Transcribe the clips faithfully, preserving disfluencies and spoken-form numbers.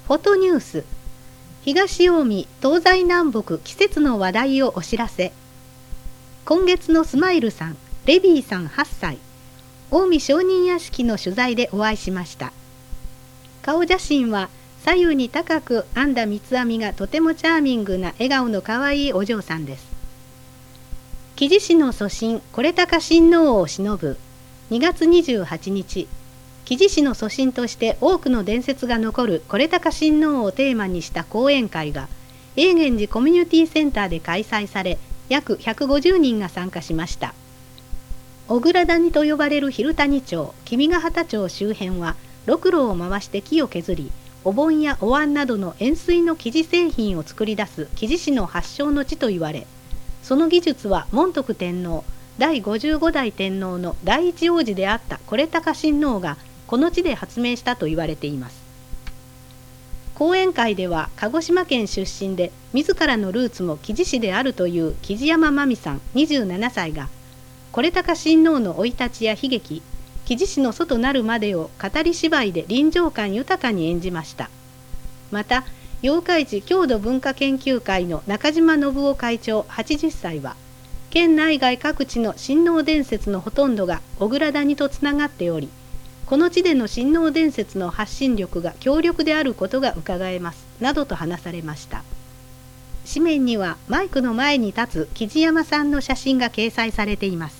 フォトニュース、東近江東西南北季節の話題をお知らせ。今月のスマイルさん、レビーさんはっさい、近江商人屋敷の取材でお会いしました。顔写真は左右に高く編んだ三つ編みがとてもチャーミングな笑顔のかわいいお嬢さんです。木地師の祖神是高親王を偲ぶにがつにじゅうはちにち、木地師の祖神として多くの伝説が残る是高親王をテーマにした講演会が永源寺コミュニティセンターで開催され、約ひゃくごじゅうにんが参加しました。小倉谷と呼ばれる蛭谷町、君ヶ畑町周辺はろくろを回して木を削り、お盆やお椀などの円錐の生地製品を作り出す木地師の発祥の地と言われ、その技術は門徳天皇、だいごじゅうごだい天皇の第一王子であった是高親王がこの地で発明したと言われています。講演会では鹿児島県出身で自らのルーツも木地師であるという木地山真美さんにじゅうななさいが、是高親王の生い立ちや悲劇、木地師の祖となるまでを語り芝居で臨場感豊かに演じました。また八日市郷土文化研究会の中島信夫会長はちじゅっさいは、県内外各地の親王伝説のほとんどが小倉谷とつながっており、この地での親王伝説の発信力が強力であることがうかがえますなどと話されました。紙面にはマイクの前に立つ木地山さんの写真が掲載されています。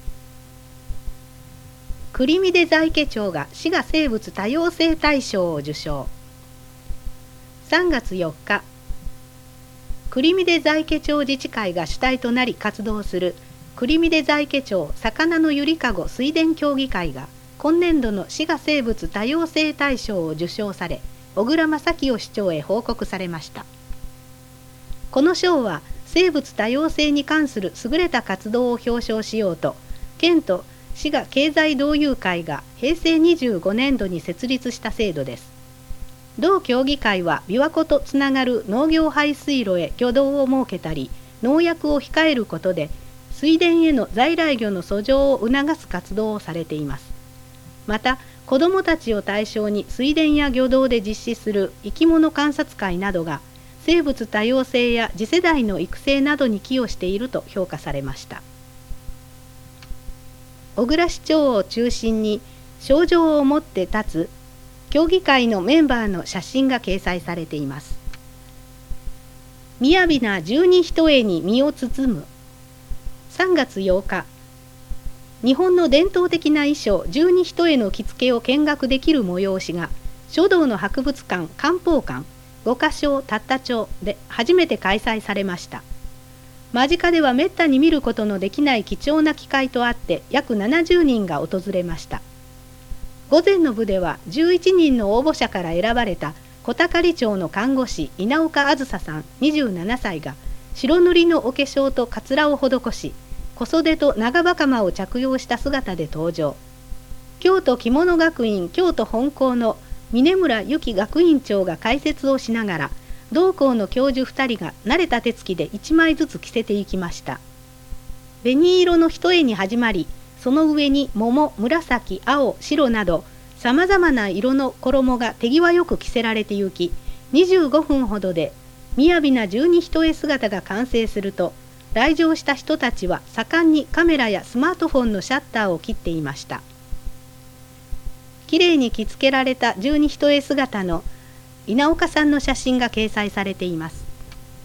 栗見出在家町が滋賀生物多様性大賞を受賞。さんがつよっか、栗見出在家町自治会が主体となり活動する栗見出在家町魚のゆりかご水田協議会が今年度の滋賀生物多様性大賞を受賞され、小倉正清市長へ報告されました。この賞は生物多様性に関する優れた活動を表彰しようと、県と滋賀経済同友会がへいせいにじゅうごねんどに設立した制度です。同協議会は琵琶湖とつながる農業排水路へ魚道を設けたり、農薬を控えることで水田への在来魚の遡上を促す活動をされています。また子どもたちを対象に水田や魚道で実施する生き物観察会などが生物多様性や次世代の育成などに寄与していると評価されました。小倉市長を中心に賞状を持って立つ協議会のメンバーの写真が掲載されています。雅な十二ひとえに身を包む。さんがつようか、日本の伝統的な衣装十二ひとえの着付けを見学できる催しが書道の博物館漢方館五箇所たった町で初めて開催されました。間近ではめったに見ることのできない貴重な機会とあって約ななじゅうにんが訪れました。午前の部ではじゅういちにんの応募者から選ばれた小高里町の看護師稲岡あずささんにじゅうななさいが白塗りのお化粧とかつらを施し、小袖と長袴を着用した姿で登場。京都着物学院京都本校の峰村由紀学院長が解説をしながら、同校の教授ふたりが慣れた手つきでいちまいずつ着せていきました。紅色の一重に始まり、その上に桃、紫、青、白などさまざまな色の衣が手際よく着せられてゆき、にじゅうごふんほどで雅な十二ひとえ姿が完成すると、来場した人たちは盛んにカメラやスマートフォンのシャッターを切っていました。きれいに着付けられた十二ひとえ姿の稲岡さんの写真が掲載されています。